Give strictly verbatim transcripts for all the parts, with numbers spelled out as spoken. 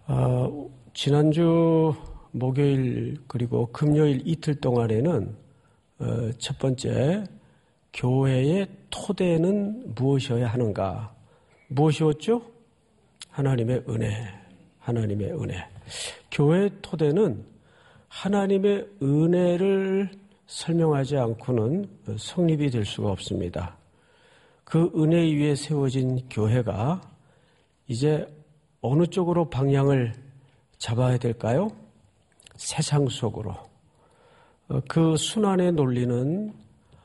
어, 지난주 목요일 그리고 금요일 이틀 동안에는 어, 첫 번째 교회의 토대는 무엇이어야 하는가? 무엇이었죠? 하나님의 은혜, 하나님의 은혜. 교회의 토대는 하나님의 은혜를 설명하지 않고는 성립이 될 수가 없습니다. 그 은혜 위에 세워진 교회가 이제 어느 쪽으로 방향을 잡아야 될까요? 세상 속으로. 그 순환의 논리는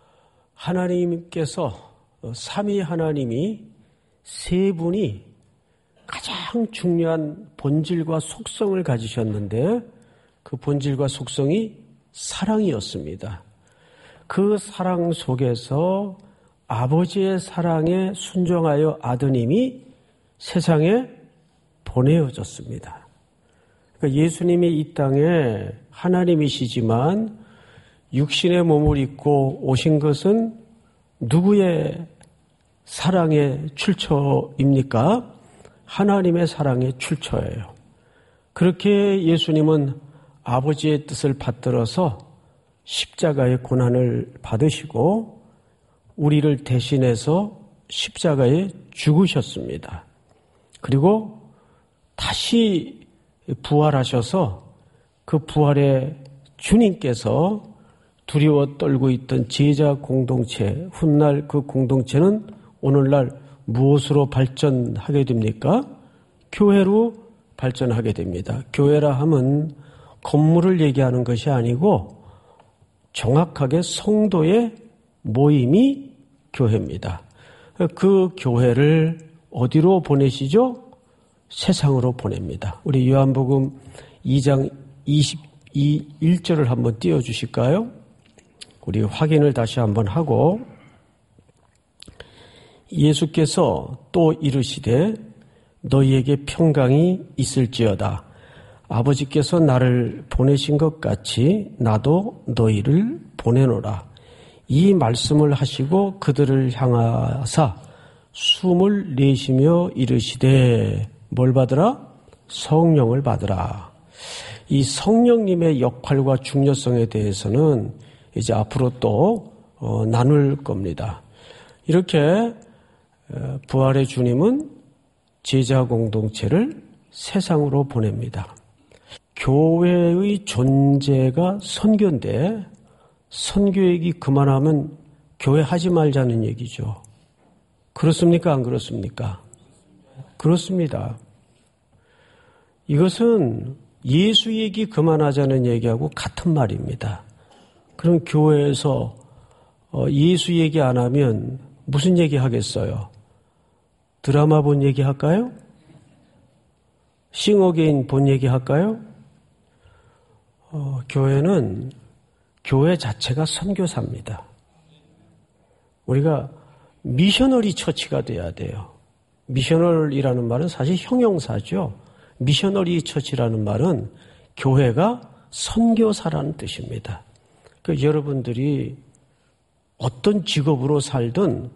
하나님께서 삼위 하나님이 세 분이 가장 중요한 본질과 속성을 가지셨는데 그 본질과 속성이 사랑이었습니다. 그 사랑 속에서 아버지의 사랑에 순종하여 아드님이 세상에 보내어졌습니다. 그러니까 예수님이 이 땅에 하나님이시지만 육신의 몸을 입고 오신 것은 누구의 사랑의 출처입니까? 하나님의 사랑의 출처예요. 그렇게 예수님은 아버지의 뜻을 받들어서 십자가의 고난을 받으시고 우리를 대신해서 십자가에 죽으셨습니다. 그리고 다시 부활하셔서 그 부활의 주님께서 두려워 떨고 있던 제자 공동체, 훗날 그 공동체는 오늘날 무엇으로 발전하게 됩니까? 교회로 발전하게 됩니다. 교회라 함은 건물을 얘기하는 것이 아니고 정확하게 성도의 모임이 교회입니다. 그 교회를 어디로 보내시죠? 세상으로 보냅니다. 우리 요한복음 이 장 이십이 일 절을 한번 띄워주실까요? 우리 확인을 다시 한번 하고 예수께서 또 이르시되 너희에게 평강이 있을지어다. 아버지께서 나를 보내신 것 같이 나도 너희를 보내노라. 이 말씀을 하시고 그들을 향하사 숨을 내쉬며 이르시되 뭘 받으라? 성령을 받으라. 이 성령님의 역할과 중요성에 대해서는 이제 앞으로 또 어, 나눌 겁니다. 이렇게 부활의 주님은 제자 공동체를 세상으로 보냅니다. 교회의 존재가 선교인데 선교 얘기 그만하면 교회 하지 말자는 얘기죠. 그렇습니까? 안 그렇습니까? 그렇습니다. 이것은 예수 얘기 그만하자는 얘기하고 같은 말입니다. 그럼 교회에서 예수 얘기 안 하면 무슨 얘기 하겠어요? 드라마 본 얘기 할까요? 싱어게인 본 얘기 할까요? 어, 교회는 교회 자체가 선교사입니다. 우리가 미셔너리 처치가 돼야 돼요. 미셔널이라는 말은 사실 형용사죠. 미셔너리 처치라는 말은 교회가 선교사라는 뜻입니다. 그 여러분들이 어떤 직업으로 살든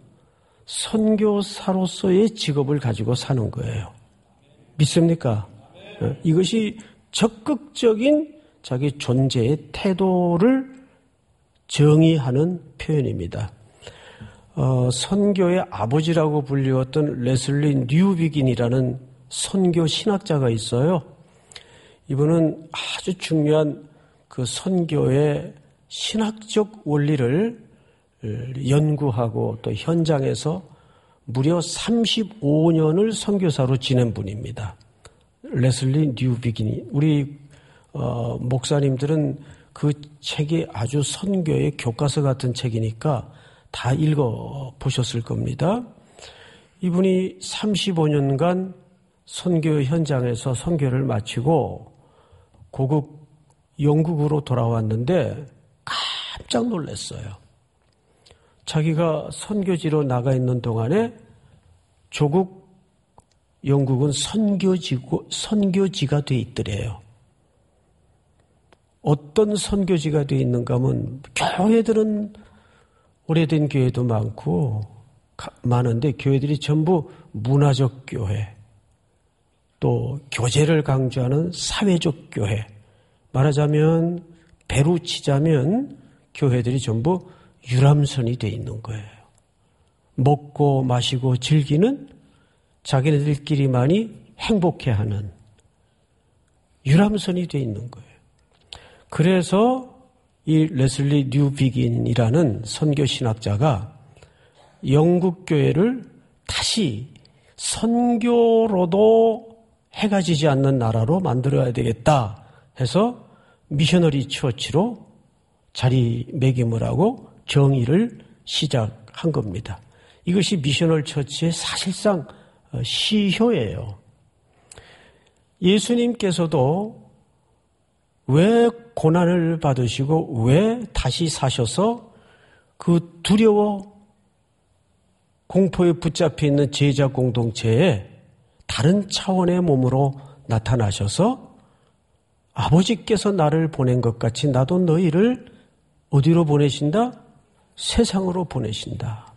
선교사로서의 직업을 가지고 사는 거예요. 믿습니까? 네. 이것이 적극적인 자기 존재의 태도를 정의하는 표현입니다. 어, 선교의 아버지라고 불리웠던 레슬리 뉴비긴이라는 선교 신학자가 있어요. 이분은 아주 중요한 그 선교의 신학적 원리를 연구하고 또 현장에서 무려 삼십오 년을 선교사로 지낸 분입니다. 레슬리 뉴비긴이. 우리 어, 목사님들은 그 책이 아주 선교의 교과서 같은 책이니까 다 읽어보셨을 겁니다. 이분이 삼십오 년간 선교 현장에서 선교를 마치고 고국 영국으로 돌아왔는데 깜짝 놀랐어요. 자기가 선교지로 나가 있는 동안에 조국 영국은 선교지고, 선교지가 돼 있더래요. 어떤 선교지가 돼 있는가 하면 교회들은 오래된 교회도 많고 많은데 교회들이 전부 문화적 교회, 또 교제를 강조하는 사회적 교회, 말하자면 배로 치자면 교회들이 전부 유람선이 돼 있는 거예요. 먹고 마시고 즐기는, 자기네들끼리만이 행복해하는 유람선이 돼 있는 거예요. 그래서 이 레슬리 뉴비긴이라는 선교 신학자가 영국 교회를 다시 선교로도 해가 지지 않는 나라로 만들어야 되겠다 해서 미셔너리 처치로 자리매김을 하고 정의를 시작한 겁니다. 이것이 미셔너리 처치의 사실상 시효예요. 예수님께서도 왜 고난을 받으시고 왜 다시 사셔서 그 두려워 공포에 붙잡혀 있는 제자 공동체에 다른 차원의 몸으로 나타나셔서 아버지께서 나를 보낸 것 같이 나도 너희를 어디로 보내신다? 세상으로 보내신다.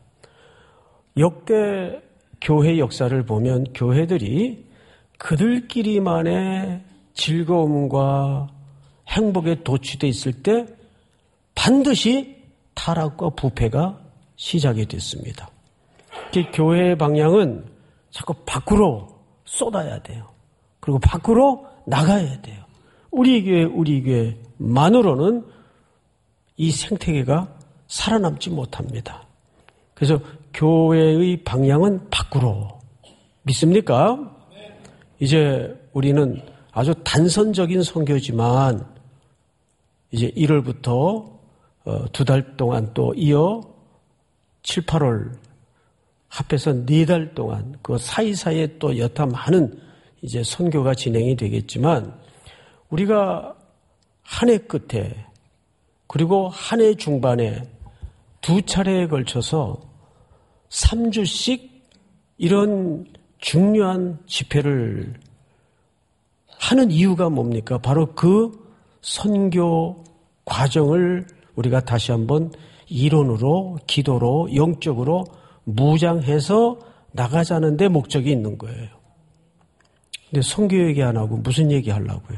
역대 교회 역사를 보면 교회들이 그들끼리만의 즐거움과 행복에 도취되어 있을 때 반드시 타락과 부패가 시작이 됐습니다. 교회의 방향은 자꾸 밖으로 쏟아야 돼요. 그리고 밖으로 나가야 돼요. 우리 교회, 우리 교회만으로는 이 생태계가 살아남지 못합니다. 그래서 교회의 방향은 밖으로. 믿습니까? 이제 우리는 아주 단선적인 선교지만 이제 일월부터 두 달 동안 또 이어 칠, 팔월 합해서 네 달 동안 그 사이사이에 또 여타 많은 이제 선교가 진행이 되겠지만 우리가 한 해 끝에 그리고 한 해 중반에 두 차례에 걸쳐서 삼 주씩 이런 중요한 집회를 하는 이유가 뭡니까? 바로 그 선교 과정을 우리가 다시 한번 이론으로, 기도로, 영적으로 무장해서 나가자는 데 목적이 있는 거예요. 근데 선교 얘기 안 하고 무슨 얘기 하려고요?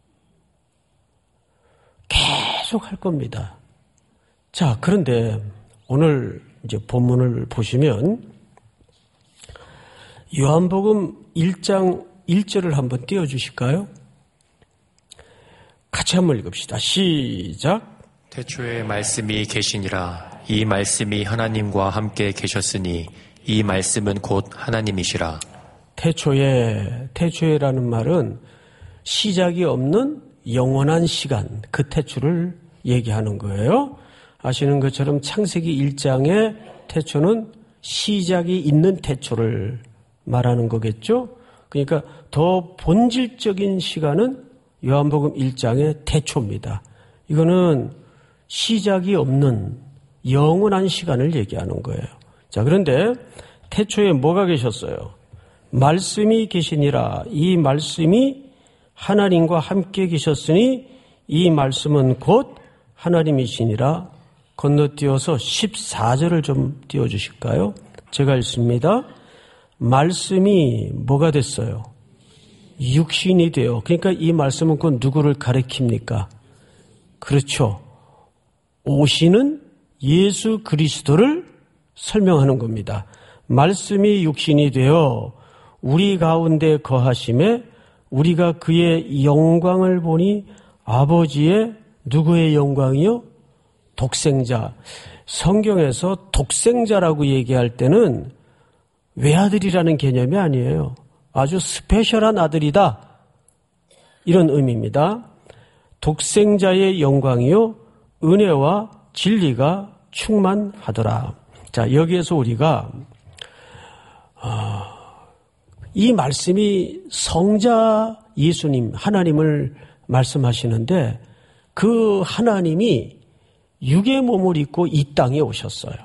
계속 할 겁니다. 자, 그런데 오늘 이제 본문을 보시면 요한복음 일 장 일 절을 한번 띄워주실까요? 같이 한번 읽읍시다. 시작. 태초에 말씀이 계시니라. 이 말씀이 하나님과 함께 계셨으니 이 말씀은 곧 하나님이시라. 태초에, 태초에라는 말은 시작이 없는 영원한 시간, 그 태초를 얘기하는 거예요. 아시는 것처럼 창세기 일 장의 태초는 시작이 있는 태초를 말하는 거겠죠. 그러니까 더 본질적인 시간은 요한복음 일 장의 태초입니다. 이거는 시작이 없는 영원한 시간을 얘기하는 거예요. 자, 그런데 태초에 뭐가 계셨어요? 말씀이 계시니라. 이 말씀이 하나님과 함께 계셨으니 이 말씀은 곧 하나님이시니라. 건너뛰어서 십사 절을 좀 띄워주실까요? 제가 읽습니다. 말씀이 뭐가 됐어요? 육신이 돼요. 그러니까 이 말씀은 그 누구를 가리킵니까? 그렇죠. 오시는 예수 그리스도를 설명하는 겁니다. 말씀이 육신이 되어 우리 가운데 거하심에 우리가 그의 영광을 보니 아버지의 누구의 영광이요? 독생자. 성경에서 독생자라고 얘기할 때는 외아들이라는 개념이 아니에요. 아주 스페셜한 아들이다. 이런 의미입니다. 독생자의 영광이요 은혜와 진리가 충만하더라. 자, 여기에서 우리가 어, 이 말씀이 성자 예수님, 하나님을 말씀하시는데 그 하나님이 육의 몸을 입고 이 땅에 오셨어요.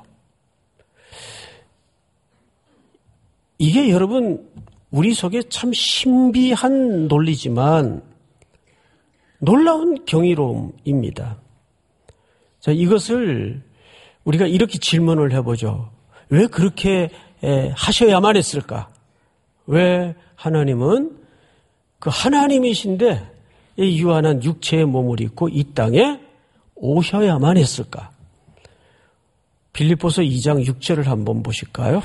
이게 여러분 우리 속에 참 신비한 논리지만 놀라운 경이로움입니다. 자, 이것을 우리가 이렇게 질문을 해보죠. 왜 그렇게 하셔야만 했을까? 왜 하나님은 그 하나님이신데 이 유한한 육체의 몸을 입고 이 땅에 오셔야만 했을까? 빌립보서 이 장 육 절을 한번 보실까요?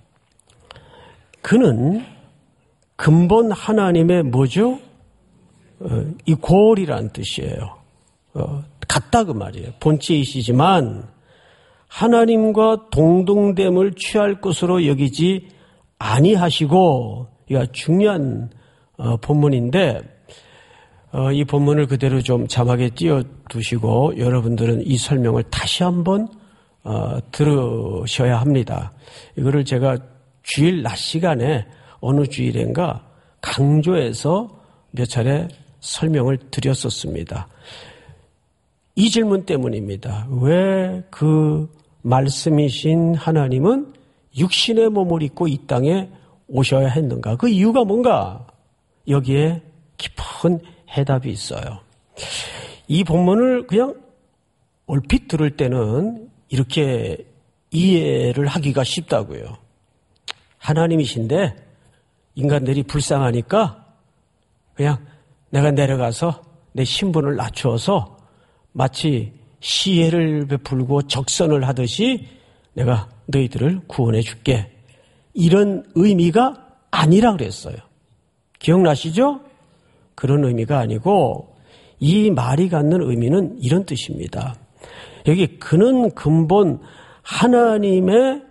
그는 근본 하나님의 뭐죠? 어, 이 골이라는 뜻이에요. 어, 같다 그 말이에요. 본체이시지만 하나님과 동등됨을 취할 것으로 여기지 아니하시고, 이가 중요한 어, 본문인데 어, 이 본문을 그대로 좀 자막에 띄워두시고 여러분들은 이 설명을 다시 한번 어, 들으셔야 합니다. 이거를 제가 주일 낮 시간에 어느 주일인가 강조해서 몇 차례 설명을 드렸었습니다. 이 질문 때문입니다. 왜 그 말씀이신 하나님은 육신의 몸을 입고 이 땅에 오셔야 했는가? 그 이유가 뭔가? 여기에 깊은 해답이 있어요. 이 본문을 그냥 얼핏 들을 때는 이렇게 이해를 하기가 쉽다고요. 하나님이신데 인간들이 불쌍하니까 그냥 내가 내려가서 내 신분을 낮추어서 마치 시혜를 베풀고 적선을 하듯이 내가 너희들을 구원해 줄게. 이런 의미가 아니라 그랬어요. 기억나시죠? 그런 의미가 아니고 이 말이 갖는 의미는 이런 뜻입니다. 여기 그는 근본 하나님의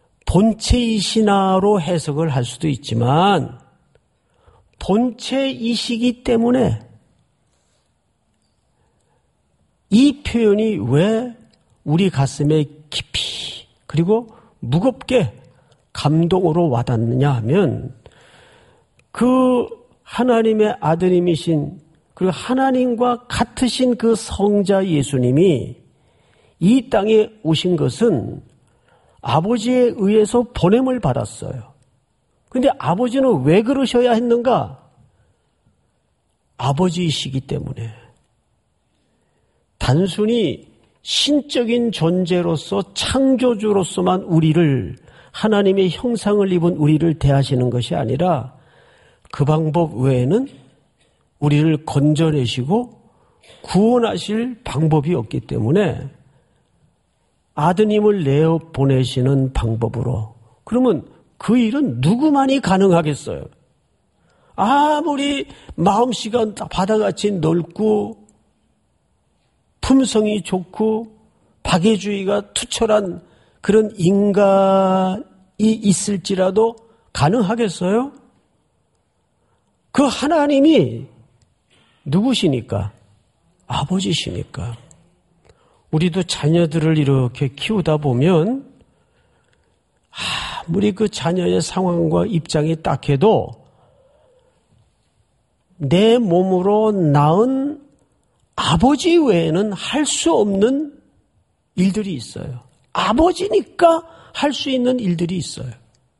본체이시나로 해석을 할 수도 있지만 본체이시기 때문에 이 표현이 왜 우리 가슴에 깊이 그리고 무겁게 감동으로 와닿느냐 하면 그 하나님의 아드님이신 그리고 하나님과 같으신 그 성자 예수님이 이 땅에 오신 것은 아버지에 의해서 보냄을 받았어요. 그런데 아버지는 왜 그러셔야 했는가? 아버지이시기 때문에. 단순히 신적인 존재로서 창조주로서만 우리를 하나님의 형상을 입은 우리를 대하시는 것이 아니라 그 방법 외에는 우리를 건져내시고 구원하실 방법이 없기 때문에 아드님을 내어 보내시는 방법으로. 그러면 그 일은 누구만이 가능하겠어요? 아무리 마음씨가 바다같이 넓고 품성이 좋고 박애주의가 투철한 그런 인간이 있을지라도 가능하겠어요? 그 하나님이 누구시니까? 아버지시니까. 우리도 자녀들을 이렇게 키우다 보면 아무리 그 자녀의 상황과 입장이 딱해도 내 몸으로 낳은 아버지 외에는 할 수 없는 일들이 있어요. 아버지니까 할 수 있는 일들이 있어요.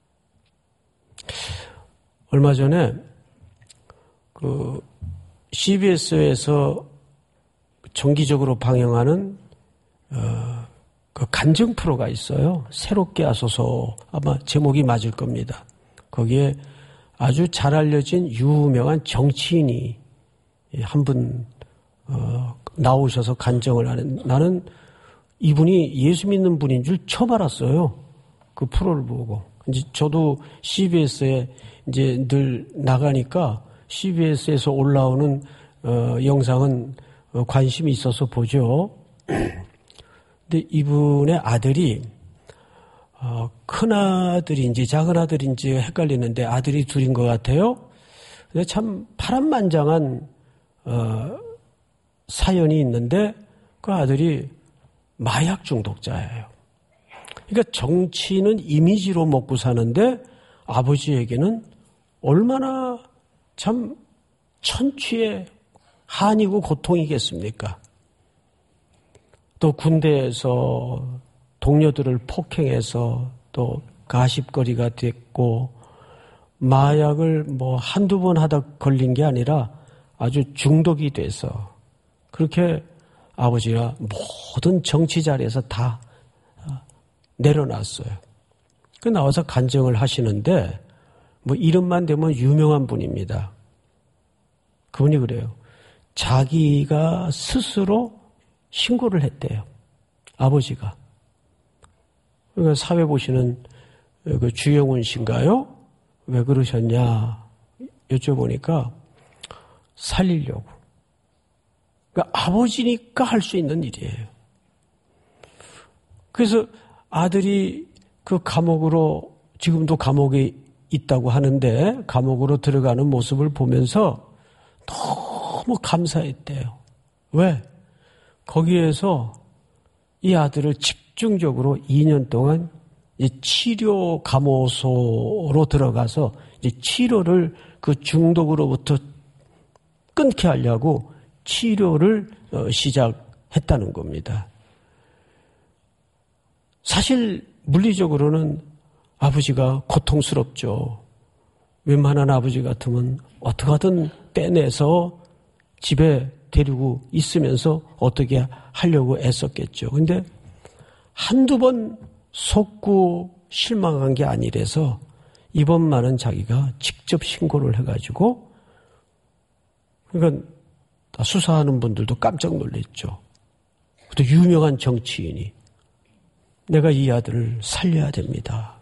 얼마 전에 그 씨비에스에서 정기적으로 방영하는 어, 그 간증 프로가 있어요. 새롭게 하소서 아마 제목이 맞을 겁니다. 거기에 아주 잘 알려진 유명한 정치인이 한 분 어, 나오셔서 간증을 하는. 나는 이분이 예수 믿는 분인 줄 처음 알았어요. 그 프로를 보고. 이제 저도 씨비에스에 이제 늘 나가니까 씨비에스에서 올라오는 어, 영상은 어, 관심이 있어서 보죠. 근데 이분의 아들이 어, 큰 아들인지 작은 아들인지 헷갈리는데 아들이 둘인 것 같아요. 근데 참 파란만장한 어, 사연이 있는데 그 아들이 마약 중독자예요. 그러니까 정치는 이미지로 먹고 사는데 아버지에게는 얼마나 참 천취의 한이고 고통이겠습니까? 또 군대에서 동료들을 폭행해서 또 가십거리가 됐고 마약을 뭐 한두 번 하다 걸린 게 아니라 아주 중독이 돼서 그렇게 아버지가 모든 정치 자리에서 다 내려놨어요. 그 나와서 간증을 하시는데 뭐 이름만 되면 유명한 분입니다. 그분이 그래요. 자기가 스스로 신고를 했대요. 아버지가. 그러니까 사회 보시는 그 주영훈 씨인가요? 왜 그러셨냐 여쭤보니까 살리려고. 그러니까 아버지니까 할 수 있는 일이에요. 그래서 아들이 그 감옥으로 지금도 감옥에 있다고 하는데 감옥으로 들어가는 모습을 보면서 너무 감사했대요. 왜? 거기에서 이 아들을 집중적으로 이 년 동안 이제 치료 감호소로 들어가서 이제 치료를 그 중독으로부터 끊게 하려고 치료를 시작했다는 겁니다. 사실 물리적으로는 아버지가 고통스럽죠. 웬만한 아버지 같으면 어떻게든 빼내서 집에 데리고 있으면서 어떻게 하려고 애썼겠죠. 근데 한두 번 속고 실망한 게 아니라서 이번만은 자기가 직접 신고를 해가지고 그러니까 수사하는 분들도 깜짝 놀랐죠. 또 유명한 정치인이 내가 이 아들을 살려야 됩니다.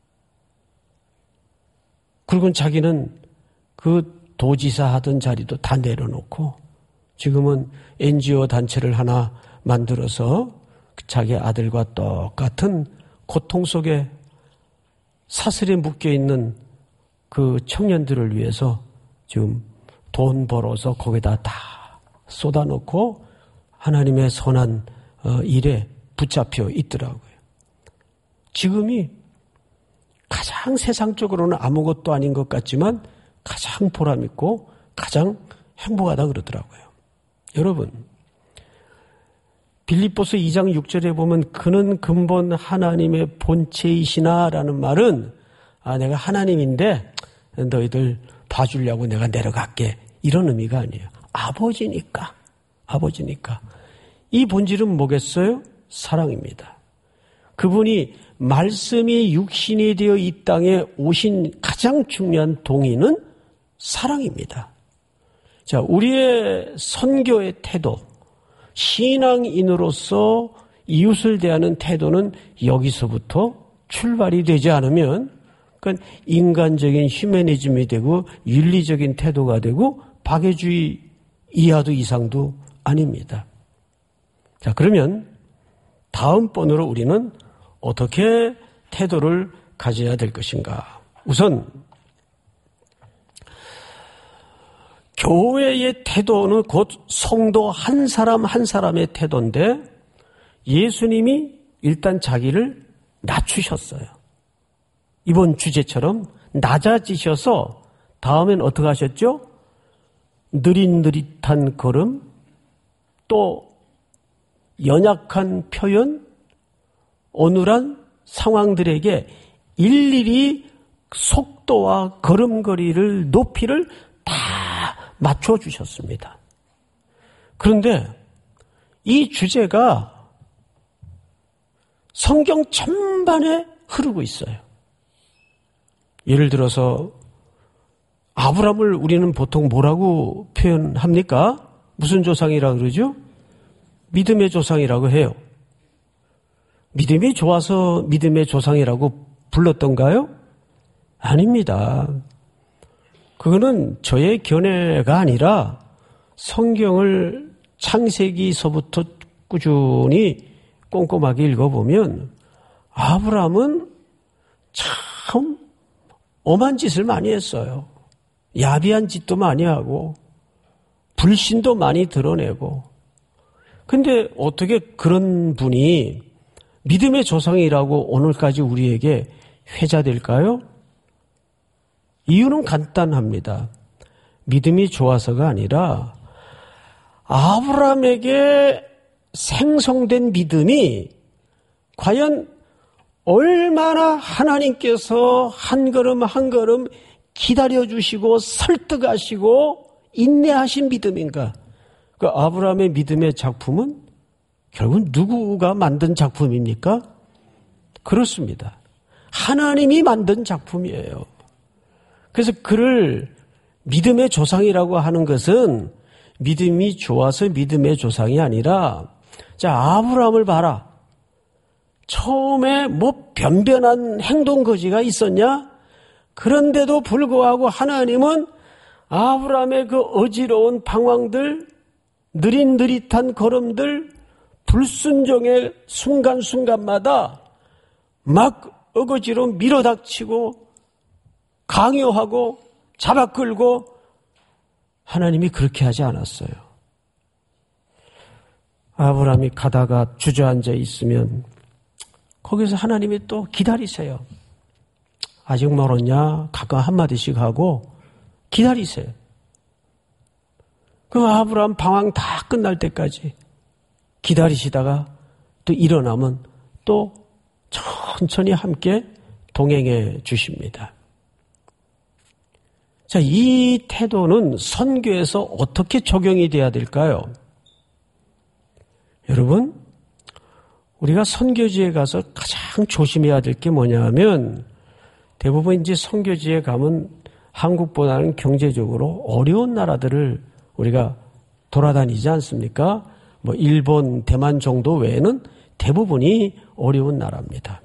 그리고 자기는 그 도지사 하던 자리도 다 내려놓고 지금은 엔지오 단체를 하나 만들어서 자기 아들과 똑같은 고통 속에 사슬에 묶여있는 그 청년들을 위해서 지금 돈 벌어서 거기다 다 쏟아놓고 하나님의 선한 일에 붙잡혀 있더라고요. 지금이 가장 세상적으로는 아무것도 아닌 것 같지만 가장 보람있고 가장 행복하다 그러더라고요. 여러분, 빌립보서 이 장 육 절에 보면 그는 근본 하나님의 본체이시나 라는 말은 아 내가 하나님인데 너희들 봐주려고 내가 내려갈게 이런 의미가 아니에요. 아버지니까 아버지니까 이 본질은 뭐겠어요? 사랑입니다. 그분이 말씀이 육신이 되어 이 땅에 오신 가장 중요한 동의는 사랑입니다. 자, 우리의 선교의 태도, 신앙인으로서 이웃을 대하는 태도는 여기서부터 출발이 되지 않으면 그러니까 인간적인 휴머니즘이 되고 윤리적인 태도가 되고 박애주의 이하도 이상도 아닙니다. 자, 그러면 다음번으로 우리는 어떻게 태도를 가져야 될 것인가? 우선 교회의 태도는 곧 성도 한 사람 한 사람의 태도인데 예수님이 일단 자기를 낮추셨어요. 이번 주제처럼 낮아지셔서 다음엔 어떻게 하셨죠? 느릿느릿한 걸음, 또 연약한 표현, 어눌한 상황들에게 일일이 속도와 걸음걸이를 높이를 다 맞춰주셨습니다. 그런데 이 주제가 성경 전반에 흐르고 있어요. 예를 들어서 아브라함을 우리는 보통 뭐라고 표현합니까? 무슨 조상이라고 그러죠? 믿음의 조상이라고 해요. 믿음이 좋아서 믿음의 조상이라고 불렀던가요? 아닙니다. 그거는 저의 견해가 아니라 성경을 창세기서부터 꾸준히 꼼꼼하게 읽어보면 아브라함은 참 엄한 짓을 많이 했어요. 야비한 짓도 많이 하고 불신도 많이 드러내고 근데 어떻게 그런 분이 믿음의 조상이라고 오늘까지 우리에게 회자될까요? 이유는 간단합니다. 믿음이 좋아서가 아니라 아브라함에게 생성된 믿음이 과연 얼마나 하나님께서 한 걸음 한 걸음 기다려주시고 설득하시고 인내하신 믿음인가? 그 아브라함의 믿음의 작품은 결국 누구가 만든 작품입니까? 그렇습니다. 하나님이 만든 작품이에요. 그래서 그를 믿음의 조상이라고 하는 것은 믿음이 좋아서 믿음의 조상이 아니라, 자, 아브라함을 봐라. 처음에 뭐 변변한 행동 거지가 있었냐? 그런데도 불구하고 하나님은 아브라함의 그 어지러운 방황들, 느릿느릿한 걸음들, 불순종의 순간순간마다 막 어거지로 밀어닥치고 강요하고 잡아끌고, 하나님이 그렇게 하지 않았어요. 아브라함이 가다가 주저앉아 있으면 거기서 하나님이 또 기다리세요. 아직 멀었냐? 가끔 한마디씩 하고 기다리세요. 그럼 아브라함 방황 다 끝날 때까지 기다리시다가 또 일어나면 또 천천히 함께 동행해 주십니다. 자, 이 태도는 선교에서 어떻게 적용이 돼야 될까요? 여러분, 우리가 선교지에 가서 가장 조심해야 될 게 뭐냐 하면, 대부분 이제 선교지에 가면 한국보다는 경제적으로 어려운 나라들을 우리가 돌아다니지 않습니까? 뭐 일본, 대만 정도 외에는 대부분이 어려운 나라입니다.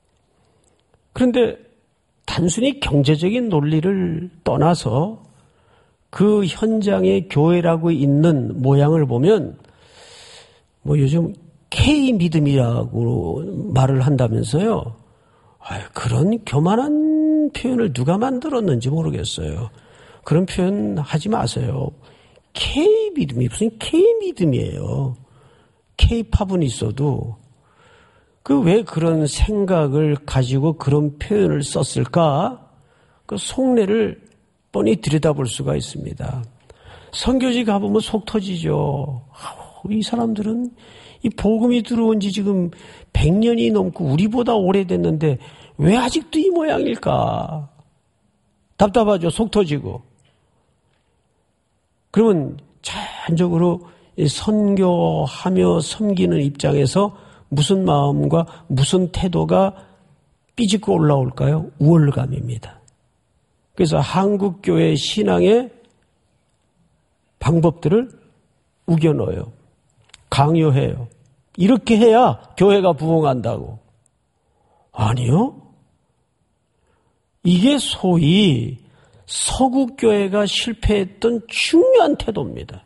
그런데 단순히 경제적인 논리를 떠나서 그 현장에 교회라고 있는 모양을 보면, 뭐 요즘 K 믿음이라고 말을 한다면서요. 아유, 그런 교만한 표현을 누가 만들었는지 모르겠어요. 그런 표현 하지 마세요. K 믿음이 무슨 K 믿음이에요. K-팝은 있어도 그 왜 그런 생각을 가지고 그런 표현을 썼을까? 그 속내를 뻔히 들여다볼 수가 있습니다. 선교지 가보면 속 터지죠. 아우, 이 사람들은 이 복음이 들어온 지 지금 백 년이 넘고 우리보다 오래됐는데 왜 아직도 이 모양일까? 답답하죠. 속 터지고. 그러면 자연적으로 선교하며 섬기는 입장에서 무슨 마음과 무슨 태도가 삐집고 올라올까요? 우월감입니다. 그래서 한국교회 신앙의 방법들을 우겨넣어요. 강요해요. 이렇게 해야 교회가 부흥한다고. 아니요. 이게 소위 서구교회가 실패했던 중요한 태도입니다.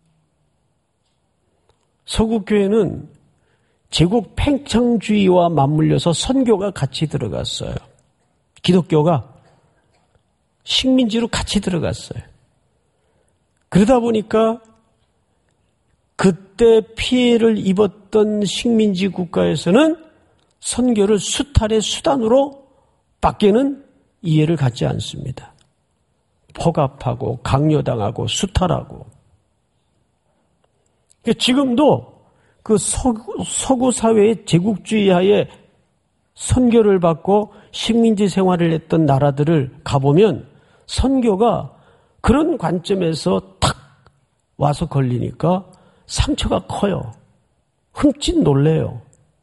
서구교회는 제국 팽창주의와 맞물려서 선교가 같이 들어갔어요. 기독교가 식민지로 같이 들어갔어요. 그러다 보니까 그때 피해를 입었던 식민지 국가에서는 선교를 수탈의 수단으로 밖에는 이해를 갖지 않습니다. 폭압하고 강요당하고 수탈하고. 지금도 그 서구, 서구 사회의 제국주의 하에 선교를 받고 식민지 생활을 했던 나라들을 가보면 선교가 그런 관점에서 탁 와서 걸리니까 상처가 커요. 흠칫 놀래요.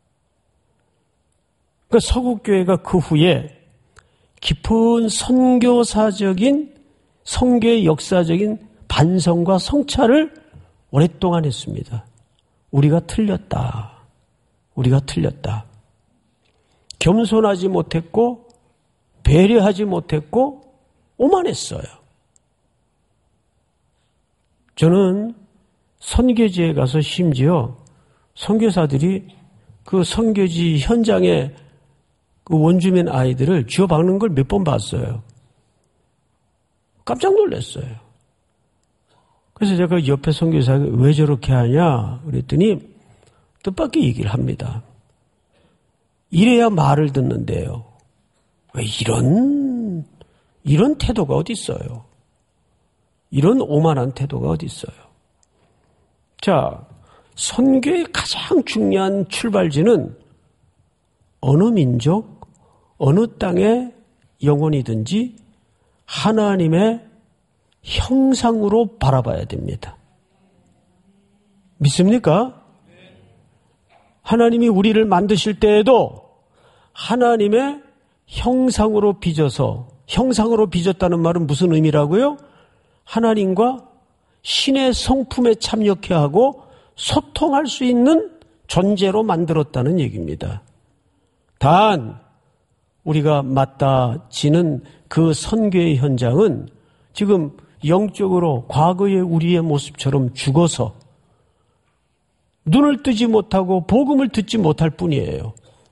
그러니까 서구교회가 그 후에 깊은 선교사적인, 선교의 역사적인 반성과 성찰을 오랫동안 했습니다. 우리가 틀렸다. 우리가 틀렸다. 겸손하지 못했고, 배려하지 못했고, 오만했어요. 저는 선교지에 가서 심지어 선교사들이 그 선교지 현장에 그 원주민 아이들을 쥐어박는 걸 몇 번 봤어요. 깜짝 놀랐어요. 그래서 제가 옆에 선교사가 왜 저렇게 하냐 그랬더니 뜻밖의 얘기를 합니다. 이래야 말을 듣는데요. 왜 이런 이런 태도가 어디 있어요? 이런 오만한 태도가 어디 있어요? 자, 선교의 가장 중요한 출발지는 어느 민족, 어느 땅의 영혼이든지 하나님의 형상으로 바라봐야 됩니다. 믿습니까? 하나님이 우리를 만드실 때에도 하나님의 형상으로 빚어서, 형상으로 빚었다는 말은 무슨 의미라고요? 하나님과 신의 성품에 참여케 하고 소통할 수 있는 존재로 만들었다는 얘기입니다. 단 우리가 맞닿아지는 그 선교의 현장은 지금 영적으로 과거의 우리의 모습처럼 죽어서 눈을 뜨지 못하고 복음을 듣지 못할 뿐이에요.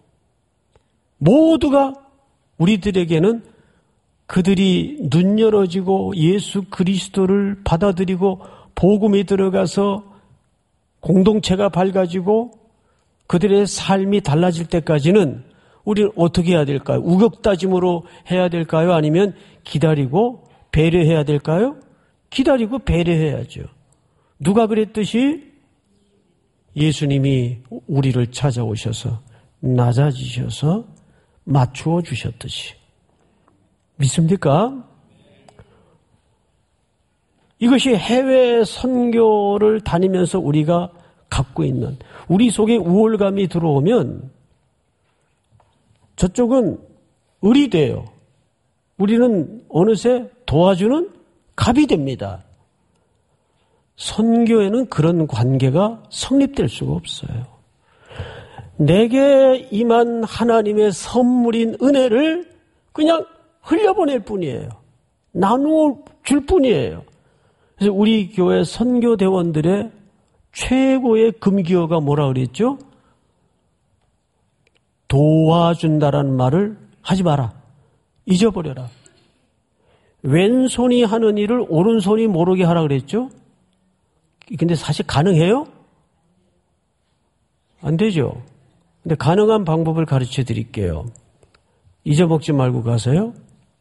모두가 우리들에게는 그들이 눈 열어지고 예수 그리스도를 받아들이고 복음이 들어가서 공동체가 밝아지고 그들의 삶이 달라질 때까지는 우리는 어떻게 해야 될까요? 우격다짐으로 해야 될까요? 아니면 기다리고 배려해야 될까요? 기다리고 배려해야죠. 누가 그랬듯이 예수님이 우리를 찾아오셔서 낮아지셔서 맞추어 주셨듯이. 믿습니까? 이것이 해외 선교를 다니면서 우리가 갖고 있는, 우리 속에 우월감이 들어오면 저쪽은 을이 돼요. 우리는 어느새 도와주는 갑이 됩니다. 선교에는 그런 관계가 성립될 수가 없어요. 내게 임한 하나님의 선물인 은혜를 그냥 흘려보낼 뿐이에요. 나누어 줄 뿐이에요. 그래서 우리 교회 선교대원들의 최고의 금기어가 뭐라 그랬죠? 도와준다라는 말을 하지 마라. 잊어버려라. 왼손이 하는 일을 오른손이 모르게 하라 그랬죠? 근데 사실 가능해요? 안 되죠. 근데 가능한 방법을 가르쳐 드릴게요. 잊어먹지 말고 가세요.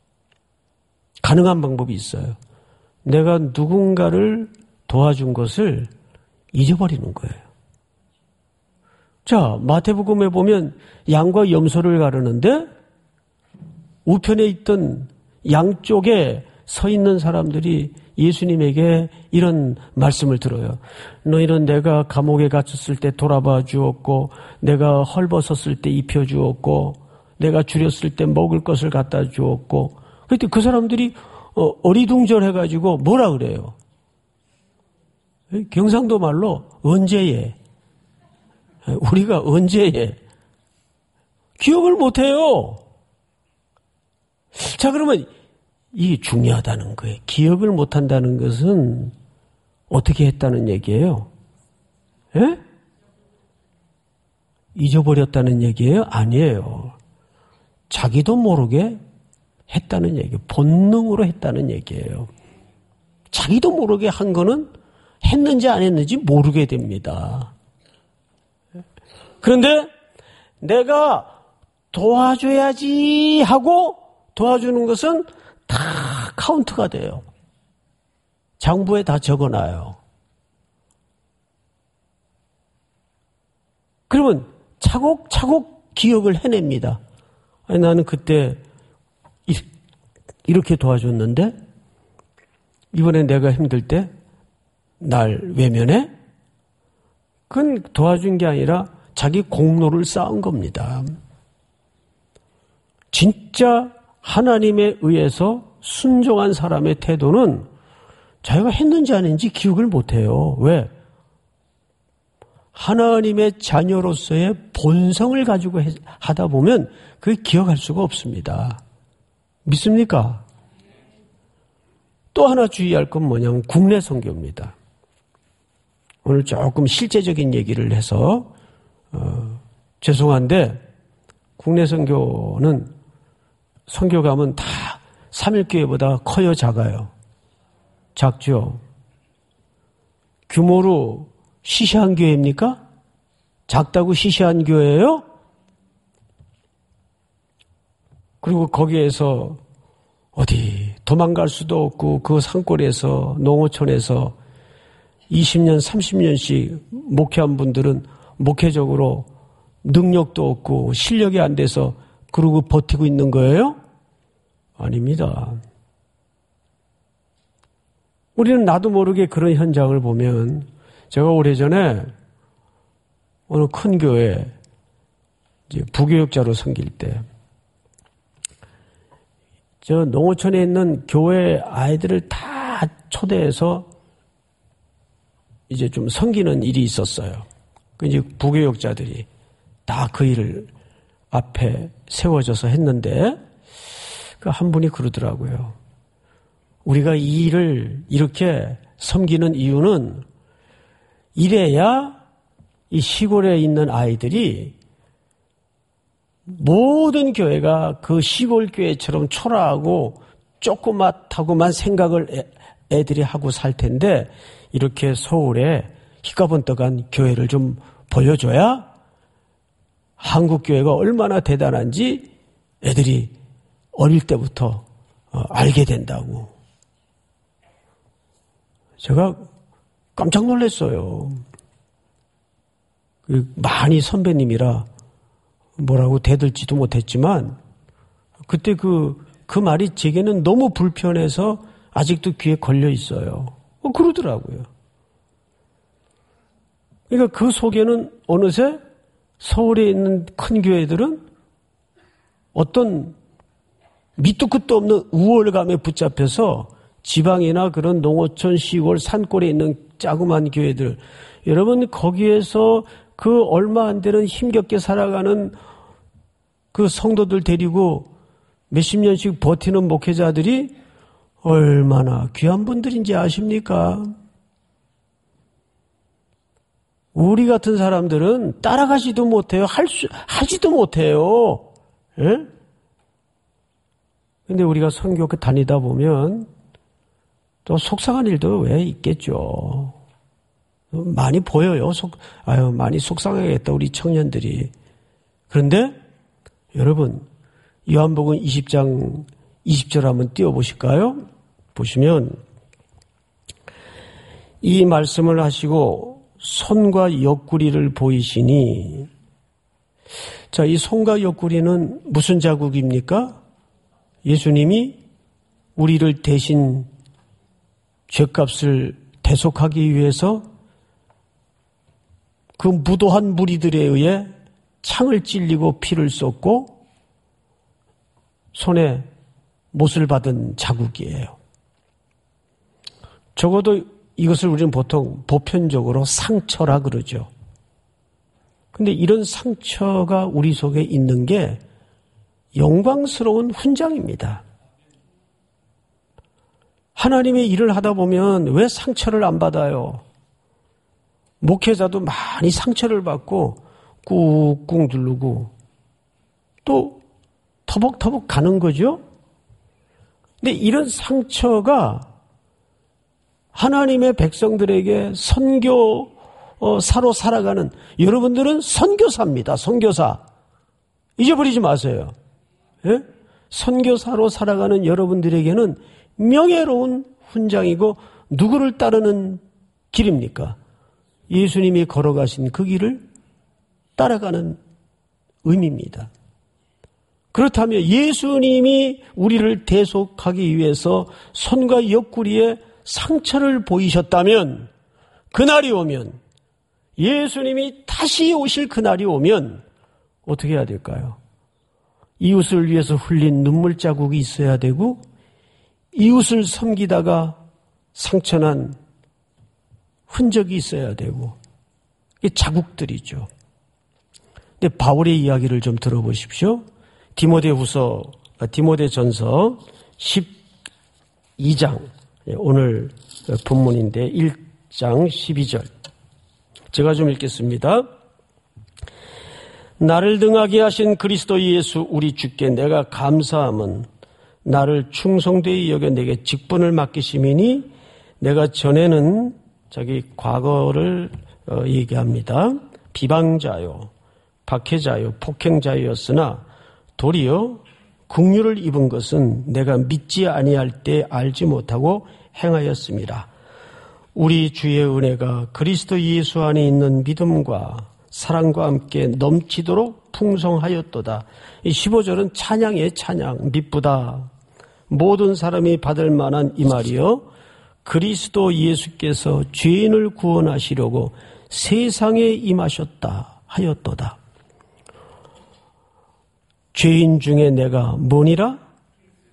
가능한 방법이 있어요. 내가 누군가를 도와준 것을 잊어버리는 거예요. 자, 마태복음에 보면 양과 염소를 가르는데 우편에 있던 양쪽에 서 있는 사람들이 예수님에게 이런 말씀을 들어요. 너희는 내가 감옥에 갇혔을 때 돌아봐 주었고, 내가 헐벗었을 때 입혀 주었고, 내가 줄였을 때 먹을 것을 갖다 주었고. 그때 그 사람들이 어리둥절해가지고 뭐라 그래요? 경상도 말로 언제예? 우리가 언제예? 기억을 못해요. 자, 그러면 이게 중요하다는 거예요. 기억을 못한다는 것은 어떻게 했다는 얘기예요? 예? 잊어버렸다는 얘기예요? 아니에요. 자기도 모르게 했다는 얘기예요. 본능으로 했다는 얘기예요. 자기도 모르게 한 거는 했는지 안 했는지 모르게 됩니다. 그런데 내가 도와줘야지 하고 도와주는 것은 다 카운트가 돼요. 장부에 다 적어놔요. 그러면 차곡차곡 기억을 해냅니다. 아니, 나는 그때 이렇게 도와줬는데 이번에 내가 힘들 때 날 외면해? 그건 도와준 게 아니라 자기 공로를 쌓은 겁니다. 진짜 하나님에 의해서 순종한 사람의 태도는 자기가 했는지 안 했는지 기억을 못해요. 왜? 하나님의 자녀로서의 본성을 가지고 하다 보면 그걸 기억할 수가 없습니다. 믿습니까? 또 하나 주의할 건 뭐냐면 국내 선교입니다. 오늘 조금 실제적인 얘기를 해서 어, 죄송한데 국내 선교는 선교감은 다 삼일교회보다 커요, 작아요? 작죠? 규모로 시시한 교회입니까? 작다고 시시한 교회예요? 그리고 거기에서 어디 도망갈 수도 없고 그 산골에서 농어촌에서 이십 년, 삼십 년씩 목회한 분들은 목회적으로 능력도 없고 실력이 안 돼서 그러고 버티고 있는 거예요? 아닙니다. 우리는 나도 모르게 그런 현장을 보면 제가 오래전에 어느 큰 교회 이제 부교육자로 섬길 때 저 농어촌에 있는 교회 아이들을 다 다 초대해서 이제 좀 섬기는 일이 있었어요. 그 이제 부교역자들이 다 그 일을 앞에 세워져서 했는데 그 한 분이 그러더라고요. 우리가 이 일을 이렇게 섬기는 이유는 이래야 이 시골에 있는 아이들이 모든 교회가 그 시골 교회처럼 초라하고 조그맣다고만 생각을 애들이 하고 살 텐데 이렇게 서울에 희가번떡한 교회를 좀 보여줘야 한국 교회가 얼마나 대단한지 애들이 어릴 때부터 알게 된다고. 제가 깜짝 놀랐어요. 많이 선배님이라 뭐라고 대들지도 못했지만 그때 그, 그 말이 제게는 너무 불편해서 아직도 귀에 걸려 있어요. 어, 그러더라고요. 그러니까 그 속에는 어느새 서울에 있는 큰 교회들은 어떤 밑도 끝도 없는 우월감에 붙잡혀서 지방이나 그런 농어촌 시골 산골에 있는 자그마한 교회들, 여러분 거기에서 그 얼마 안 되는 힘겹게 살아가는 그 성도들 데리고 몇십 년씩 버티는 목회자들이 얼마나 귀한 분들인지 아십니까? 우리 같은 사람들은 따라가지도 못해요. 할 수, 하지도 못해요. 예? 근데 우리가 선교 다니다 보면 또 속상한 일도 왜 있겠죠. 많이 보여요. 속, 아유, 많이 속상하겠다, 우리 청년들이. 그런데, 여러분, 요한복음 이십 장 이십 절 한번 띄워보실까요? 보시면, 이 말씀을 하시고, 손과 옆구리를 보이시니, 자, 이 손과 옆구리는 무슨 자국입니까? 예수님이 우리를 대신 죄값을 대속하기 위해서 그 무도한 무리들에 의해 창을 찔리고 피를 쏟고 손에 못을 받은 자국이에요. 적어도 이것을 우리는 보통 보편적으로 상처라 그러죠. 근데 이런 상처가 우리 속에 있는 게 영광스러운 훈장입니다. 하나님의 일을 하다 보면 왜 상처를 안 받아요? 목회자도 많이 상처를 받고 꾹꾹 누르고 또 터벅터벅 가는 거죠. 근데 이런 상처가 하나님의 백성들에게 선교사로 살아가는, 여러분들은 선교사입니다. 선교사. 잊어버리지 마세요. 예? 선교사로 살아가는 여러분들에게는 명예로운 훈장이고 누구를 따르는 길입니까? 예수님이 걸어가신 그 길을 따라가는 의미입니다. 그렇다면 예수님이 우리를 대속하기 위해서 손과 옆구리에 상처를 보이셨다면, 그날이 오면, 예수님이 다시 오실 그날이 오면 어떻게 해야 될까요? 이웃을 위해서 흘린 눈물 자국이 있어야 되고, 이웃을 섬기다가 상처난 흔적이 있어야 되고, 이게 자국들이죠. 근데 바울의 이야기를 좀 들어보십시오. 디모데후서, 디모데전서 십이 장, 오늘 본문인데 일 장 십이 절. 제가 좀 읽겠습니다. 나를 등하게 하신 그리스도 예수 우리 주께 내가 감사함은 나를 충성되이 여겨 내게 직분을 맡기심이니, 내가 전에는 자기 과거를 어, 얘기합니다. 비방자요, 박해자요, 폭행자였으나 도리어 긍휼을 입은 것은 내가 믿지 아니할 때 알지 못하고 행하였습니다. 우리 주의 은혜가 그리스도 예수 안에 있는 믿음과 사랑과 함께 넘치도록 풍성하였도다. 이 십오 절은 찬양의 찬양, 미쁘다. 모든 사람이 받을 만한 이 말이요, 그리스도 예수께서 죄인을 구원하시려고 세상에 임하셨다 하였도다. 죄인 중에 내가 뭐니라?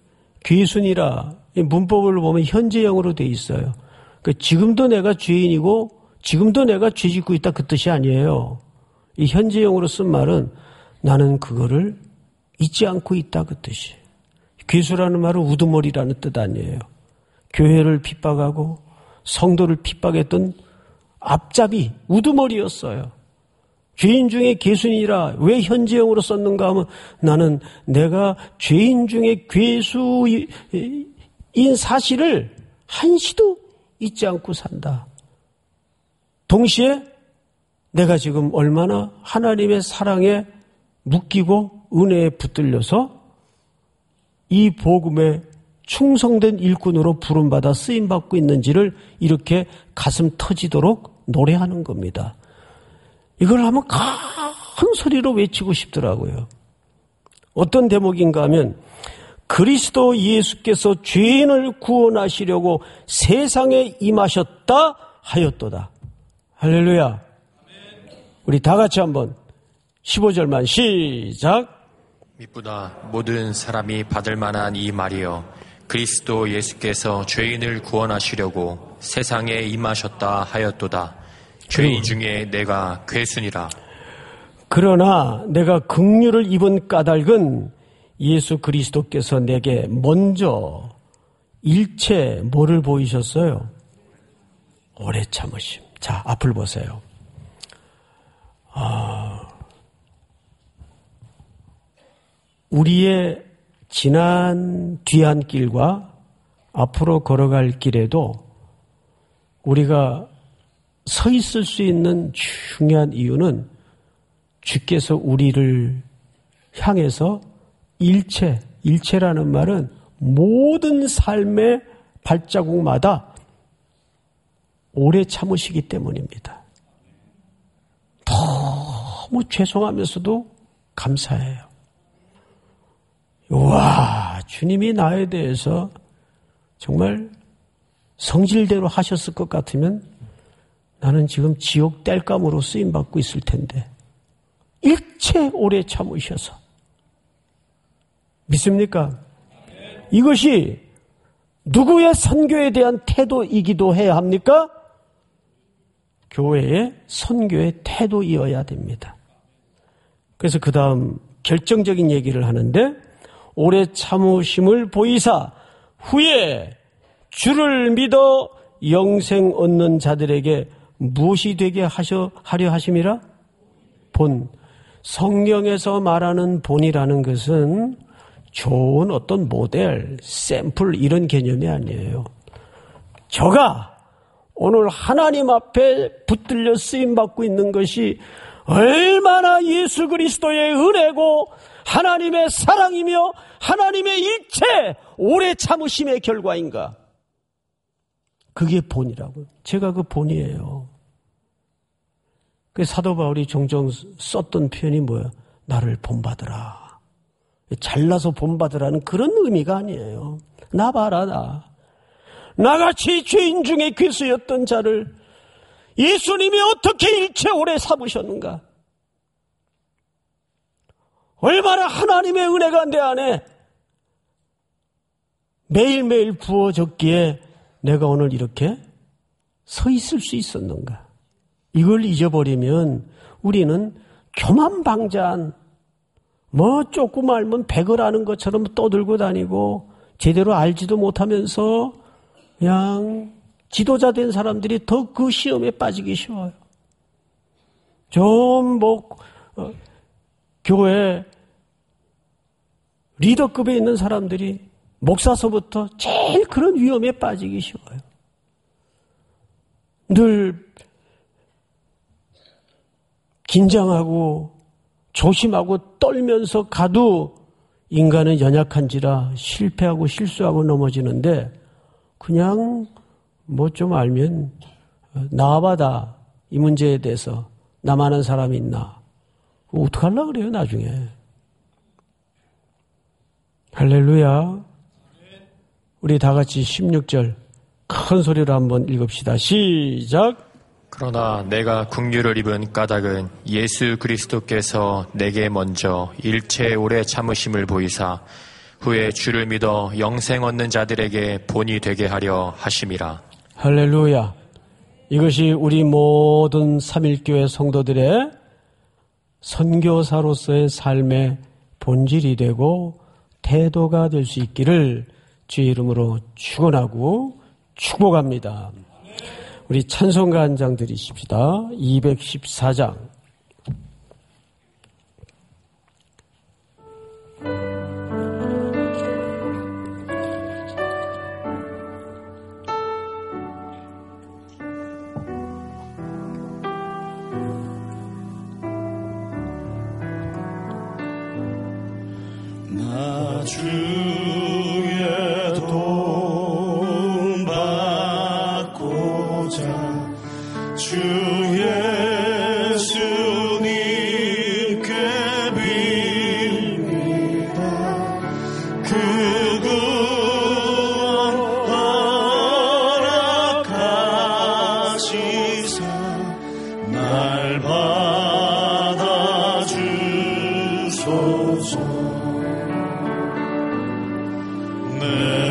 귀순이라 문법을 보면 현재형으로 돼 있어요. 그러니까 지금도 내가 죄인이고 지금도 내가 죄 짓고 있다 그 뜻이 아니에요. 이 현재형으로 쓴 말은 나는 그거를 잊지 않고 있다 그 뜻이에요. 귀수라는 말은 우두머리라는 뜻 아니에요. 교회를 핍박하고 성도를 핍박했던 앞잡이 우두머리였어요. 죄인 중에 괴수니라. 왜 현재형으로 썼는가 하면 나는 내가 죄인 중에 괴수인 사실을 한시도 잊지 않고 산다. 동시에 내가 지금 얼마나 하나님의 사랑에 묶이고 은혜에 붙들려서 이 복음에 충성된 일꾼으로 부름받아 쓰임받고 있는지를 이렇게 가슴 터지도록 노래하는 겁니다. 이걸 한번 큰 소리로 외치고 싶더라고요. 어떤 대목인가 하면 그리스도 예수께서 죄인을 구원하시려고 세상에 임하셨다 하였도다. 할렐루야. 우리 다 같이 한번 십오 절만 시작. 미쁘다 모든 사람이 받을 만한 이 말이여 그리스도 예수께서 죄인을 구원하시려고 세상에 임하셨다 하였도다. 죄인 중에 내가 괴순이라. 그러나 내가 긍휼을 입은 까닭은 예수 그리스도께서 내게 먼저 일체 뭐를 보이셨어요? 오래 참으심. 자, 앞을 보세요. 아, 우리의 지난 뒤안길과 앞으로 걸어갈 길에도 우리가 서 있을 수 있는 중요한 이유는 주께서 우리를 향해서 일체, 일체라는 말은 모든 삶의 발자국마다 오래 참으시기 때문입니다. 너무 죄송하면서도 감사해요. 와, 주님이 나에 대해서 정말 성질대로 하셨을 것 같으면 나는 지금 지옥 땔감으로 쓰임받고 있을 텐데 일체 오래 참으셔서 믿습니까? 이것이 누구의 선교에 대한 태도이기도 해야 합니까? 교회의 선교의 태도이어야 됩니다. 그래서 그 다음 결정적인 얘기를 하는데 오래 참으심을 보이사 후에 주를 믿어 영생 얻는 자들에게 무엇이 되게 하셔, 하려 하심이라? 본. 성경에서 말하는 본이라는 것은 좋은 어떤 모델, 샘플 이런 개념이 아니에요. 저가 오늘 하나님 앞에 붙들려 쓰임받고 있는 것이 얼마나 예수 그리스도의 은혜고 하나님의 사랑이며 하나님의 일체 오래 참으심의 결과인가? 그게 본이라고요. 제가 그 본이에요. 그 사도 바울이 종종 썼던 표현이 뭐예요? 나를 본받으라. 잘나서 본받으라는 그런 의미가 아니에요. 나 봐라, 나. 나같이 죄인 중에 괴수였던 자를 예수님이 어떻게 일체 오래 삼으셨는가? 얼마나 하나님의 은혜가 내 안에 매일매일 부어졌기에 내가 오늘 이렇게 서 있을 수 있었는가? 이걸 잊어버리면 우리는 교만방자한 뭐 조금 알면 백을 아는 것처럼 떠들고 다니고 제대로 알지도 못하면서 그냥 지도자 된 사람들이 더 그 시험에 빠지기 쉬워요. 좀 뭐 어, 교회 리더급에 있는 사람들이 목사서부터 제일 그런 위험에 빠지기 쉬워요. 늘 긴장하고 조심하고 떨면서 가도 인간은 연약한지라 실패하고 실수하고 넘어지는데 그냥 뭐 좀 알면 나와봐다 이 문제에 대해서 나만 아는 사람이 있나? 어떡하려고 그래요 나중에. 할렐루야. 우리 다 같이 십육 절 큰 소리로 한번 읽읍시다. 시작. 그러나 내가 긍휼을 입은 까닭은 예수 그리스도께서 내게 먼저 일체 오래 참으심을 보이사 후에 주를 믿어 영생 얻는 자들에게 본이 되게 하려 하심이라. 할렐루야. 이것이 우리 모든 삼일교회 성도들의 선교사로서의 삶의 본질이 되고 태도가 될 수 있기를 주의 이름으로 축원하고 축복합니다. 우리 찬송가 한 장 드리십시다. 이백십사 장. 나 주의 도움 받고자 주 예수님께 빕니다. 그 구원 허락하시사 날 받아주소서. 내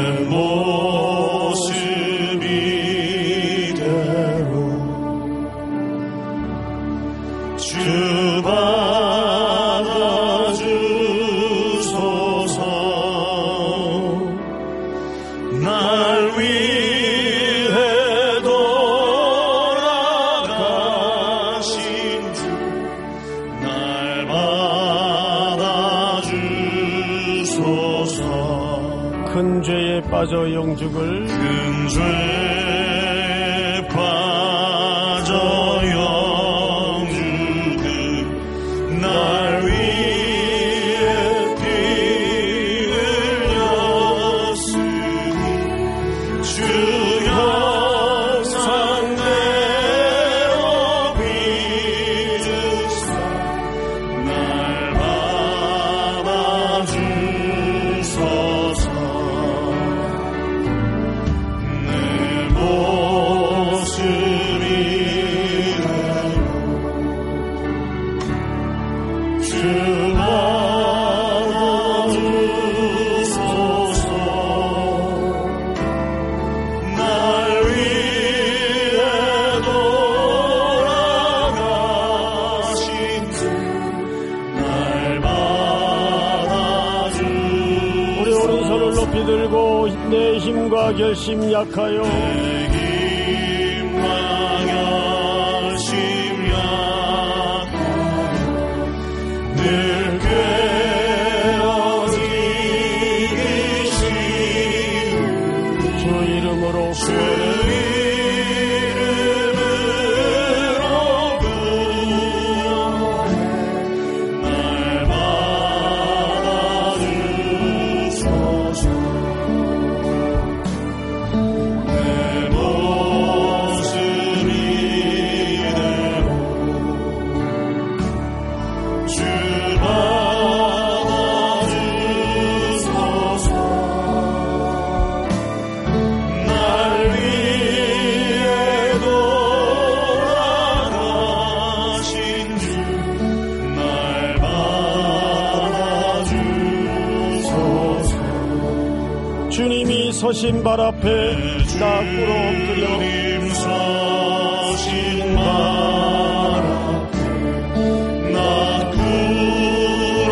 모습 이대로 주 받아주소서. 날 위해 돌아가신 주 날 받아주소서. 큰 죄에 빠져 영죽을 큰 죄에 빠져 영죽을 날 위해 피 흘렸으니 주 형상대로 빚으사 날 받아주소서. 내 모습 이대로 주 받아주소서. 날 위해 돌아가신 주 날 받아주소서. 우리 오른손을 높이 들고 내 힘과 결심 약하여 내 힘과 결심 약하여 늘 깨어지기 쉬운 주 이름으로 주 구원해 이름으로 구원해 날 받아주소서. 내 모습 이대로 주 받아주소서. 날 위해 돌아가신 주 날 받아주소서. 주님이 서신 발 앞에 나 꿇어 엎드려 주님 서신 발 앞에 나 꿇어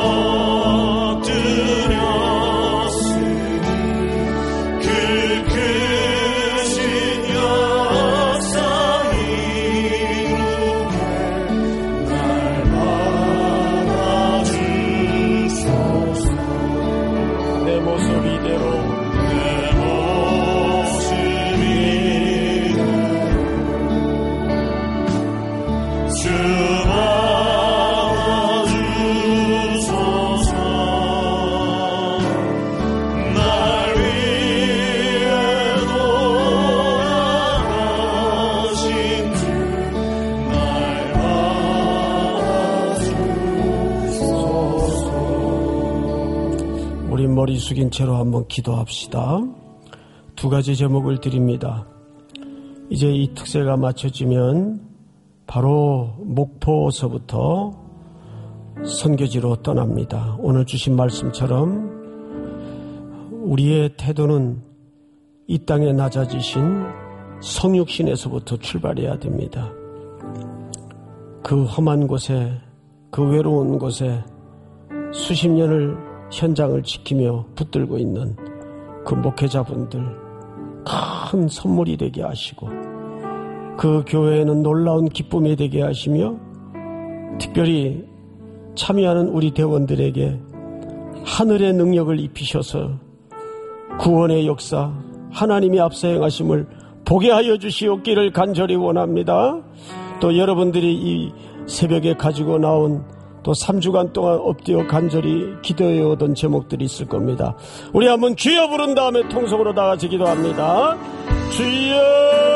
엎드렸으니 그 크신 역사 이루게 날 받아주소서. 내 모습 이대로 내 모습 이대로 주 받아주소서. 날 위해 돌아가신 주 날 받아주소서. 우리 머리 숙인 채로 한번 기도합시다. 두 가지 제목을 드립니다. 이제 이 특세가 마쳐지면 바로 목포서부터 선교지로 떠납니다. 오늘 주신 말씀처럼 우리의 태도는 이 땅에 낮아지신 성육신에서부터 출발해야 됩니다. 그 험한 곳에, 그 외로운 곳에 수십 년을 현장을 지키며 붙들고 있는 그 목회자분들 큰 선물이 되게 하시고, 그 교회에는 놀라운 기쁨이 되게 하시며, 특별히 참여하는 우리 대원들에게 하늘의 능력을 입히셔서 구원의 역사, 하나님이 앞서 행하심을 보게 하여 주시옵기를 간절히 원합니다. 또 여러분들이 이 새벽에 가지고 나온 또 삼 주간 동안 엎드려 간절히 기도해오던 제목들이 있을 겁니다. 우리 한번 주여 부른 다음에 통성으로 다 같이 기도합니다. 주여!